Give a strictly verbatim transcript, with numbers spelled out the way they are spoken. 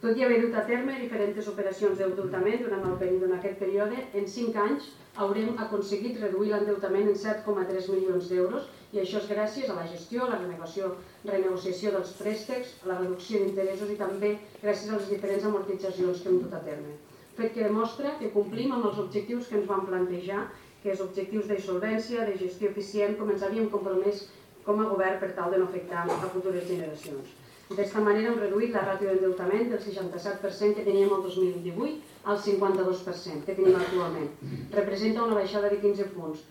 Tot i haver dut a terme diferents operacions d'endeutament durant aquest període, en cinc anys haurem aconseguit reduir l'endeutament en set coma tres milions d'euros i això és gràcies a la gestió, a la renegociació dels préstecs, a la reducció d'interessos i també gràcies a les diferents amortitzacions que hem dut a terme. Fet que demostra que complim amb els objectius que ens vam plantejar, que és objectius de solvència, de gestió eficient, com ens havíem compromès com a govern per tal de no afectar a futures generacions. D'esta manera hem reduït la ràtio d'endeutament del seixanta-set per cent que teníem el dos mil divuit al cinquanta-dos per cent que tenim actualment. Representa una baixada de quinze punts,